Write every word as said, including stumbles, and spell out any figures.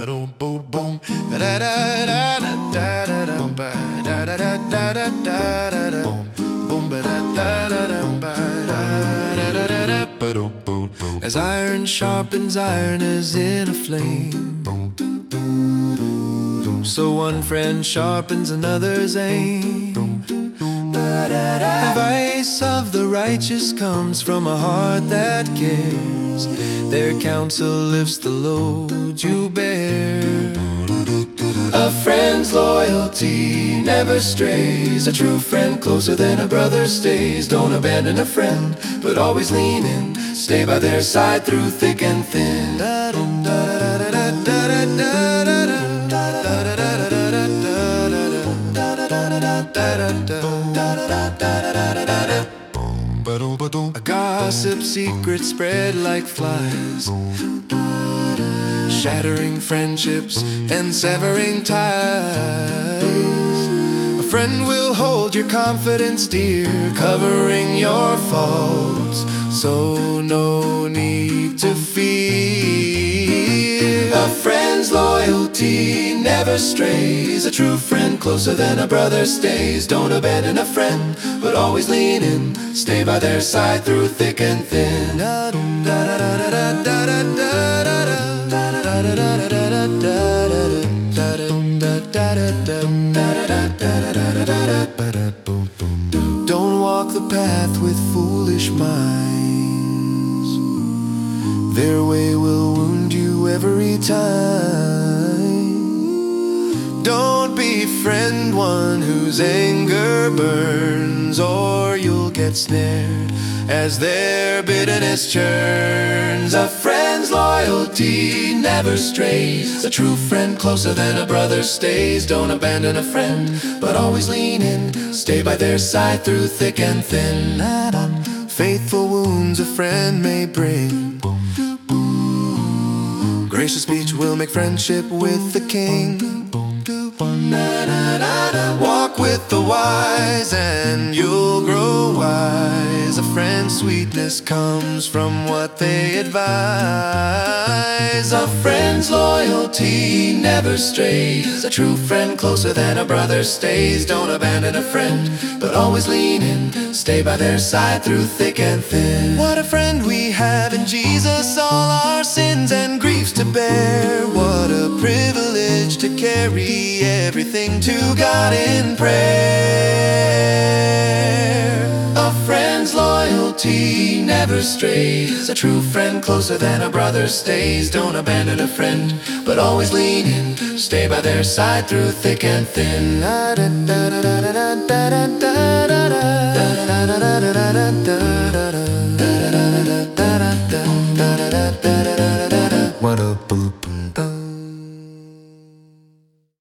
boom, boom, boom, da da da da da da da, boom, ba da da da da da da da, boom, boom, ba da da da da ba da da da da, boom, boom, boom. As iron sharpens iron as in a flame, so one friend sharpens another's aim. The vice of the righteous comes from a heart that cares. Their counsel lifts the load you bear. A friend's loyalty never strays. A true friend closer than a brother stays. Don't abandon a friend, but always lean in. Stay by their side through thick and thin. A gossip secret spread like flies, shattering friendships and severing ties. A friend will hold your confidence dear, covering your faults, so no need to fear. A friend's loyalty never strays. A true friend closer than a brother stays. Don't abandon a friend, but always lean in. Stay by their side through thick and thin. Don't walk the path with foolish minds. Their way will wound you every time. Don't befriend one whose anger burns, or you'll get snared as their bitterness churns. A friend's loyalty never strays. A true friend closer than a brother stays. Don't abandon a friend, but always lean in. Stay by their side through thick and thin. Faithful wounds a friend may bring. Gracious speech will make friendship with the king. Walk with the wise and you'll grow wise. A friend's sweetness comes from what they advise. A friend's loyalty never strays. A true friend closer than a brother stays. Don't abandon a friend, but always lean in. Stay by their side through thick and thin. What a friend we have in Jesus, all our sins and griefs to bear. What a privilege to carry everything to God in prayer. A friend's loyalty never strays. A true friend closer than a brother stays. Don't abandon a friend, but always lean in. Stay by their side through thick and thin.